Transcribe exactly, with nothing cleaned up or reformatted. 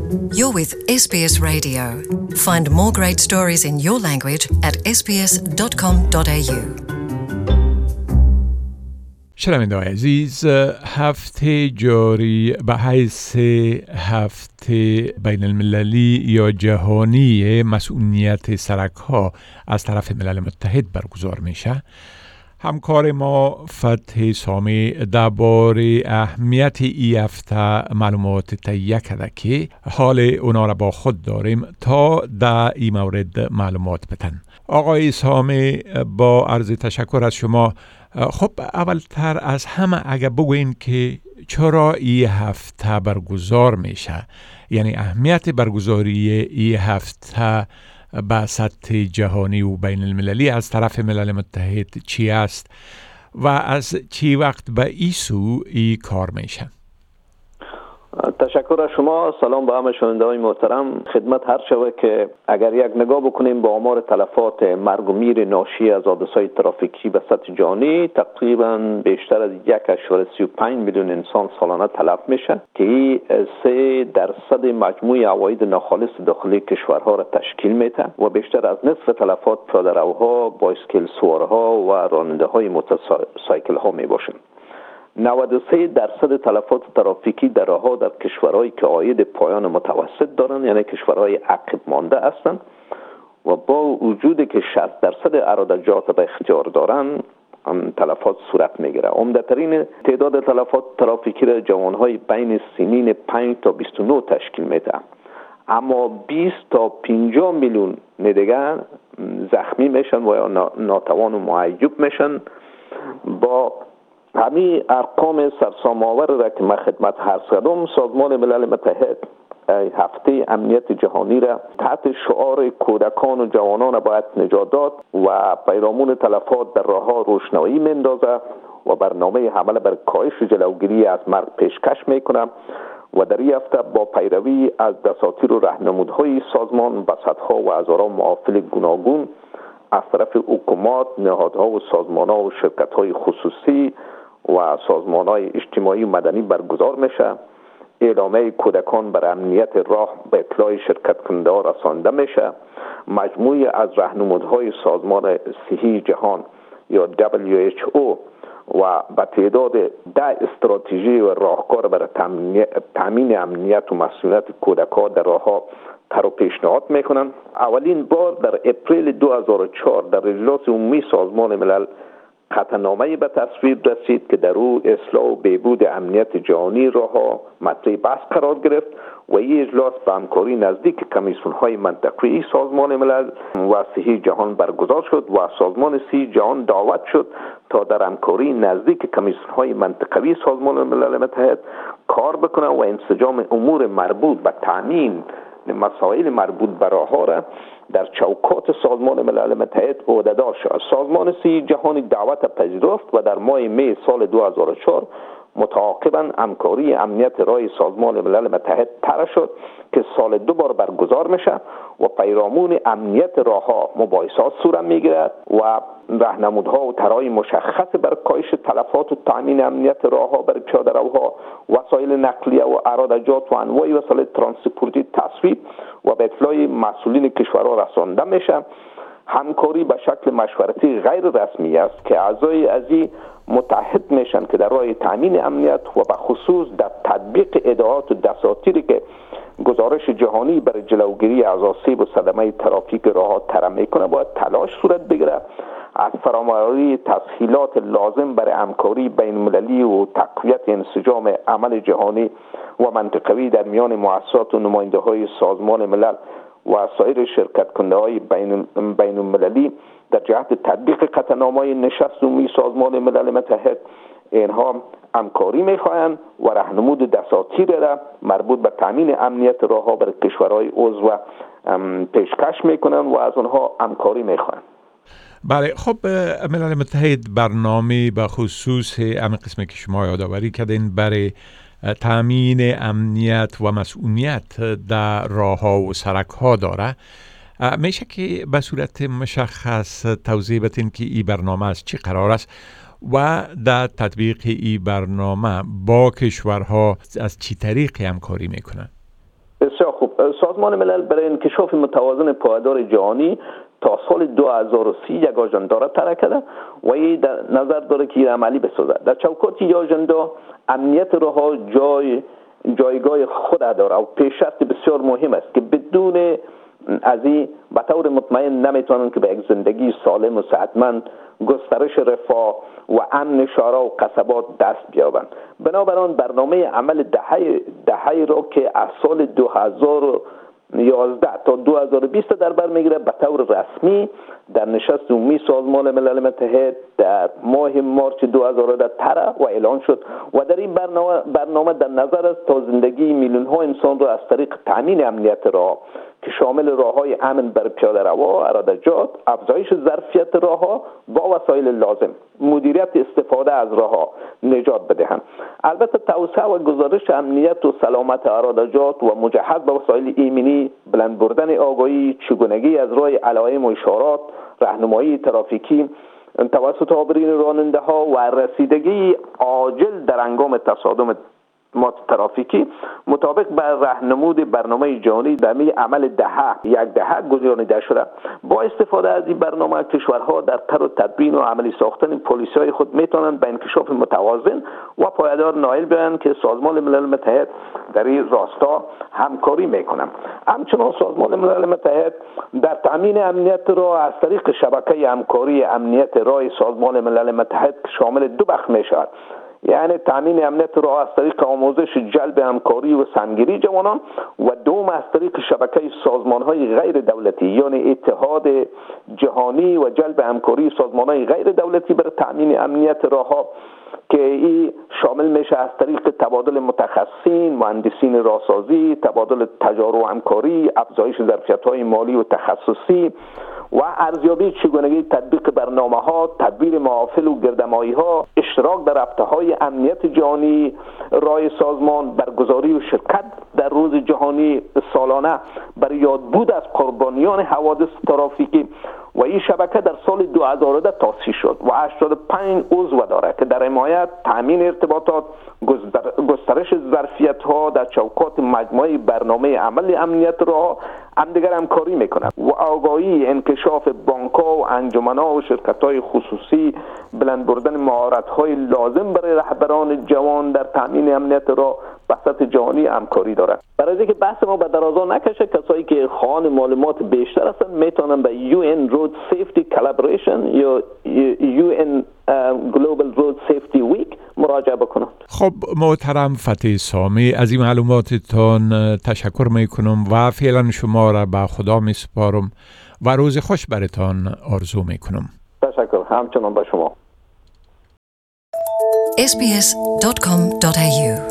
You're with S B S Radio. Find more great stories in your language at s b s dot com dot a u. شنونده‌های عزیز، هفته جاری به حیث هفته بین المللی یا جهانی مسئولیت سرک‌ها از طرف ملل متحد برگزار میشه. همکار ما فتح سامی درباره اهمیت ای هفته معلومات تهیه کرده که حال اونا را با خود داریم تا در این مورد معلومات بتن. آقای سامی، با عرض تشکر از شما. خب اولتر از همه اگه بگوین که چرا ای هفته برگزار میشه، یعنی اهمیت برگزاری ای هفته به سطح جهانی و بین المللی از طرف ملل متحد چی است و از چی وقت به ای سو ای کار میشه؟ تشکر از شما. سلام به همه شنونده‌های محترم. خدمت هر شوه که اگر یک نگاه بکنیم با آمار تلفات مرگ و میر ناشی از حادثه‌های ترافیکی به سطح جهانی، تقریبا بیشتر از یک و سی و پنج میلیون انسان سالانه تلف میشه که این سه درصد مجموع عواید ناخالص داخلی کشورها را تشکیل میده و بیشتر از نصف تلفات پیاده‌روها، بایسکل سوارها و راننده‌های موتورسایکل ها میباشند. نود و سه درصد تلفات ترافیکی در راه‌ها در کشورهایی که عاید پایان متوسط دارند، یعنی کشورهای عقب مانده هستند، و با وجودی که شصت درصد عراضات به اختیار دارند تلفات صورت میگیره. عمده‌ترین تعداد تلفات ترافیکی را جوانهای بین سنین پنج تا بیست و نه تشکیل میده، اما بیست تا پنجاه میلیون دیگر زخمی میشن و یا ناتوان و معیوب میشن. با همین ارقام سرسام‌آور را که من خدمت عرض کردم، سازمان ملل متحد هفته امنیت جهانی را تحت شعار کودکان و جوانان باید نجات داد و پیرامون تلفات در راه‌ها روشنایی میندازه و برنامه حمله بر کاهش و جلوگیری از مرگ پیشکش میکنه و در این هفته با پیروی از دساتیر و راهنمودهای سازمان به صدها و هزاران معافل گوناگون از طرف حکومات، نهادها و سازمان‌ها و شرکت‌های خصوصی و سازمان‌های اجتماعی و مدنی برگزار میشه. اعلامیه کودکان بر امنیت راه به اطلاع شرکت کننده‌ها رسانده میشه. مجموعی از راهنمودهای سازمان صحی جهان یا دبلیو اچ او و به تعداد ده استراتژی و راهکار برای تامین امنیت و مسئولیت کودکان در راه‌ها طرح پیشنهاد میکنن. اولین بار در اپریل دو هزار و چهار در اجلاس عمومی سازمان ملل قطعنامه‌ای به تصویب رسید که در او اصلاح و بهبود امنیت جهانی راه‌ها مطرح بحث قرار گرفت و این اجلاس به همکاری نزدیک کمیسیون‌های منطقه‌ای سازمان ملل و صحی جهان برگزار شد و سازمان صحی جهان دعوت شد تا در همکاری نزدیک کمیسیون‌های منطقه‌ای سازمان ملل متحد کار بکنه و انسجام امور مربوط به تامین مسائل مربوط به راه‌ها را در چوکات سازمان ملل متحد عهده‌دار شد. سازمان صحی جهانی دعوت پذیرفت و در ماه می سال دو هزار و چهار متعاقباً همکاری امنیت راه سازمان ملل متحد طرح شد که سال دو بار برگزار میشه و پیرامون امنیت راه‌ها مباحثات صورت میگیرد و راهنمودها و طرح‌های مشخص بر کاهش تلفات و تامین امنیت راه‌ها بر پیاده‌روها، وسایل نقلیه و عراضات و انواع وسایل ترانسپورتی تصویب و به اطلاع مسئولین کشورها رسانده میشه. همکاری به شکل مشورتی غیر رسمی است که اعضای از این متحد میشن که در راه تامین امنیت و به خصوص در تطبیق ادعاءات و دساتیری که گزارش جهانی برای جلوگیری از آسیب و صدمه ترافیک راه‌ها طرح میکنه باید تلاش صورت بگیره. از فراهم‌آوری تسهیلات لازم برای همکاری بین المللی و تقویت انسجام عمل جهانی و منطقه‌ای در میان مؤسسات و نماینده‌های سازمان ملل و سایر شرکت کننده‌های بین بین المللی در جهت تطبیق قطعنامه‌های نشست عمومی سازمان ملل متحد، اینها همکاری می‌خواهند و راهنمود دساتیر را مربوط به تامین امنیت راه‌ها برای کشورهای عضو پیشکش می‌کنند و از آنها همکاری می‌خواهند. بله، خب ملل متحد برنامه به خصوص همین قسمی که شما یادآوری کردین برای تامین امنیت و مسئولیت در راه‌ها و سرک‌ها داره. میشه که به صورت مشخص توضیح بدین که این برنامه از چی قرار است و در تطبیق این برنامه با کشورها از چی طریقی همکاری میکنن؟ بسیار خوب. سازمان ملل برای انکشاف متوازن پایدار جهانی تا سال دو هزار و سی یک آژاندا را طرح کرده و این در نظر داره که عملی بسازد. در چوکات این آژاندا امنیت راه‌ها جای جایگاه خود داره و پیشرفت بسیار مهم است که بدون از این به طور مطمئن نمیتونن که به یک زندگی سالم و صحتمند، گسترش رفاه و امن شهرها و قصبات دست بیابند. بنابراین برنامه عمل دهه دهه را که از سال دو هزار و یازده تا دو هزار و بیست در بر میگیره به طور رسمی در نشست عمومی سازمان ملل متحد در ماه مارچ دو هزار و ده طرح و اعلان شد و در این برنامه برنامه در نظر است تا زندگی میلیون ها انسان را از طریق تامین امنیت راه که شامل راه‌های امن بر پیاده روا، عرضجات، افزایش ظرفیت راه‌ها با وسایل لازم، مدیریت استفاده از راه‌ها نجات بدهند. البته توسعه و گزارش امنیت و سلامت عرضجات و مجهز به وسایل ایمنی، بلند بردن آگاهی، چگونگی از راه علائم و اشارات، راهنمایی ترافیکی توسط آبرین راننده ها و رسیدگی عاجل در هنگام تصادم مات ترافیکی مطابق بر راهنمود برنامه جهانی در می عمل دهه یک دهه گذرانیده شده. با استفاده از این برنامه کشورها در طرح و تدوین و عملی ساختن پالیسی‌های خود میتونند به انکشاف متوازن و پایدار نائل بشوند که سازمان ملل متحد در این راستا همکاری میکنند. همچنین سازمان ملل متحد در تامین امنیت را از طریق شبکه همکاری امنیت راه سازمان ملل متحد شامل دو بخش میشود، یعنی تامین امنیت را از طریق آموزش جلب همکاری و سمگیری جوانان و دوم از طریق شبکه سازمان‌های غیر دولتی یعنی اتحاد جهانی و جلب همکاری سازمان‌های غیر دولتی برای تامین امنیت راه‌ها که این شامل میشه از طریق تبادل متخصصین، مهندسین راهسازی، تبادل تجارب و همکاری، افزایش ظرفیت‌های مالی و تخصصی و ارزیابی چگونگی تطبیق برنامه‌ها، تدبیر محافل و گردمایی‌ها، اشتراک در هفته‌های امنیت جهانی راه سازمان، برگزاری و شرکت در روز جهانی سالانه برای یادبود از قربانیان حوادث ترافیکی. و این شبکه در سال دو هزار و ده تأسیس شد و هشتاد و پنج عضو دارد که در حمایت، تامین ارتباطات، گسترش ظرفیت‌ها در چوکات مجموعه برنامه عمل امنیت راه همدیگر همکاری میکنند و آگاهی، انکشاف بانک‌ها و انجمن‌ها و شرکت‌های خصوصی، بلند بردن مهارت‌های لازم برای رهبران جوان در تامین امنیت راه به سطح جهانی همکاری دارد. برای اینکه بحث ما به درازا نکشه، کسایی که خواهان معلومات بیشتر هستند میتونن به یو ان Road Safety Collaboration یا یو ان Global Road Safety Week مراجعه بکنند. خب محترم فتحی سامی، از این معلوماتتان تشکر میکنم و فعلا شما را به خدا میسپارم و روز خوش برتان آرزو میکنم. تشکر، همچنان به شما. اس بی اس دات کام دات ای یو